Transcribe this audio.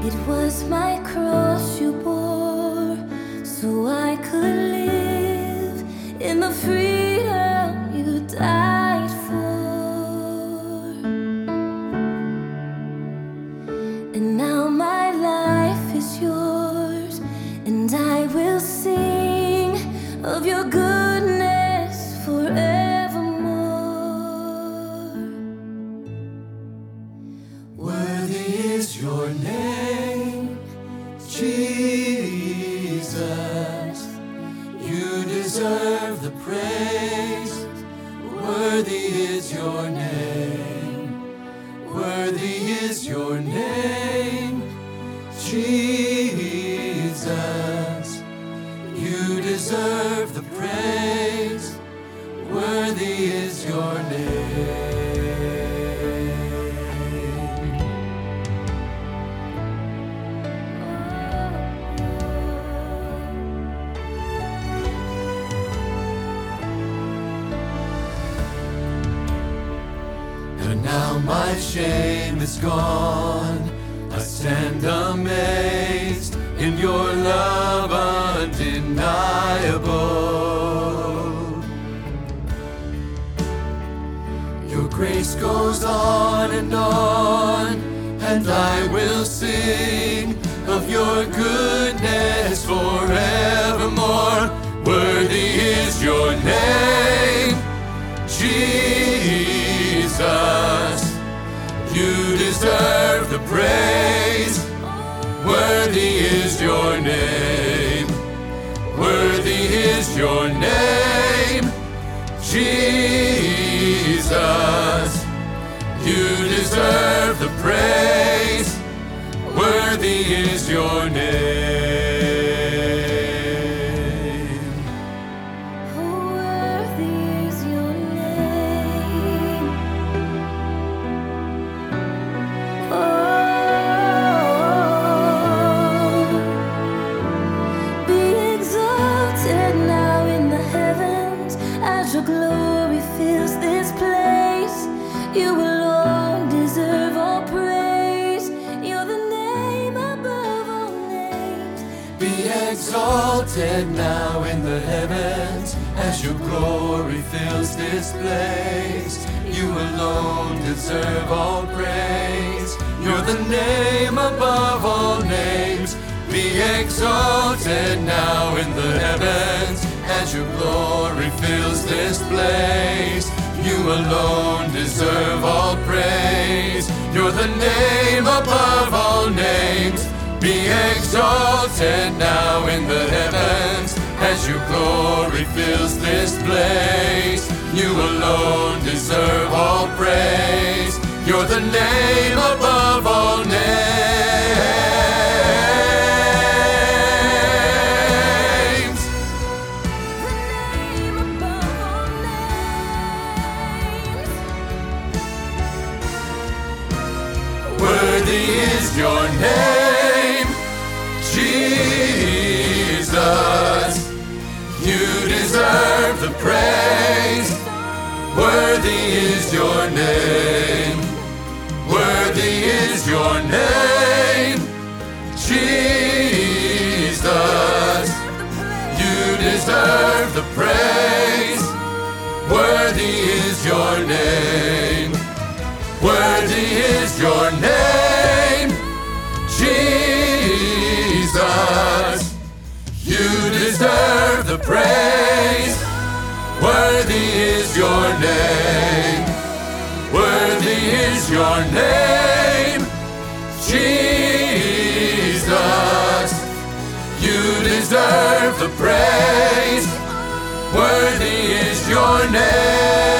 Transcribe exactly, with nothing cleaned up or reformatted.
It was my cross you bore, so I could live in the freedom you died for. And now my life is yours, and I will sing of your goodness forevermore. Worthy is your name, Jesus. You deserve the praise. Worthy is your name. Worthy is your name, Jesus. You deserve the praise. Worthy is your name. And now my shame is gone. I stand amazed in your love undeniable. Your grace goes on and on, and I will sing of your goodness forevermore. Worthy is your name, Jesus. You deserve the praise. Worthy is your name. Worthy is your name, Jesus. You deserve the praise. Worthy is your name. Oh, worthy is your name. Oh, be exalted now in the heavens as your glory fills this place. You alone deserve all praise. You're the name above all names. Be exalted now in the heavens as your glory fills this place. You alone deserve all praise. You're the name above all names. Be exalted now in the heavens as your glory fills this place. You alone deserve all praise. You're the name above all names. Be exalted now in the heavens as your glory fills this place. You alone deserve all praise. You're the name above all names. The name above all names. Worthy is your name, Jesus. You deserve the praise. Worthy is your name. Worthy is your name, Jesus. You deserve the praise. Worthy is your name. Worthy is your name, Jesus. You deserve the praise. Worthy is your name. Worthy is your name, Jesus. You deserve the praise. Worthy is your name.